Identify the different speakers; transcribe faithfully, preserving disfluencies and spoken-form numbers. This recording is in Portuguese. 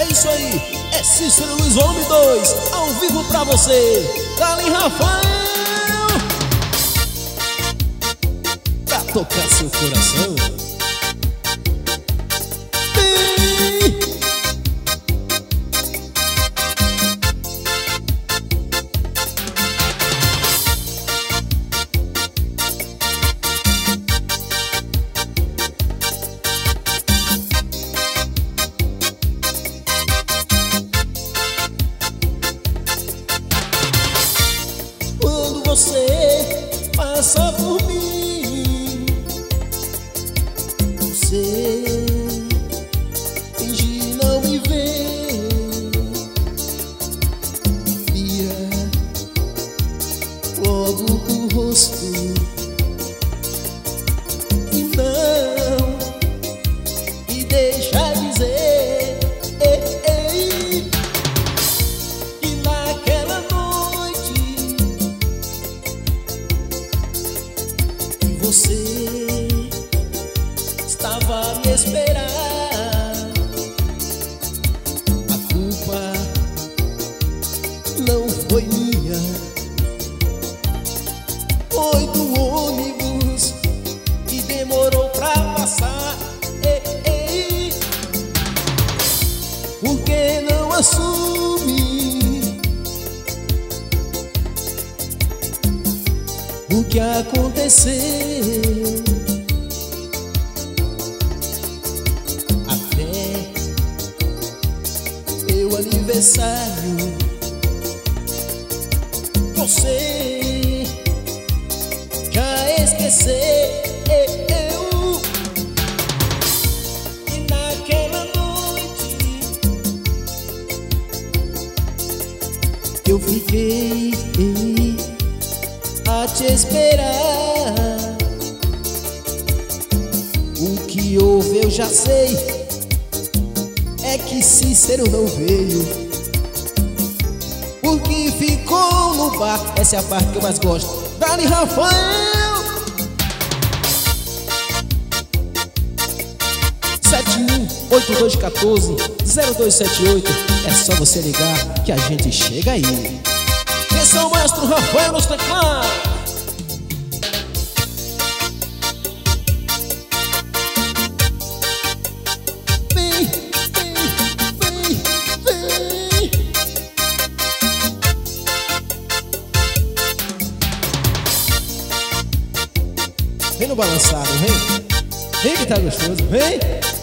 Speaker 1: isso aí, é Cícero Luiz Volume dois, ao vivo pra você. Dali Rafael, pra tocar seu coração. Vem. Quando você passa por mim, você finge não me ver, vira logo o rosto e não me deixa dizer ei, ei. E naquela noite você estava a me esperar. A culpa não foi minha, foi do ônibus que demorou pra passar. Ei, ei. Por que não assume o que aconteceu? Até meu aniversário você já esqueceu. Eu, e naquela noite eu fiquei a te esperar. O que houve eu já sei, é que Cícero não veio, porque ficou no bar. Essa é a parte que eu mais gosto. Dali Rafael, sete um oito dois um quatro zero dois sete oito. É só você ligar que a gente chega aí. Esse é o maestro Rafael nos teclados. Vem, vem, vem, vem. Vem no balançado, vem. Vem que tá gostoso, vem.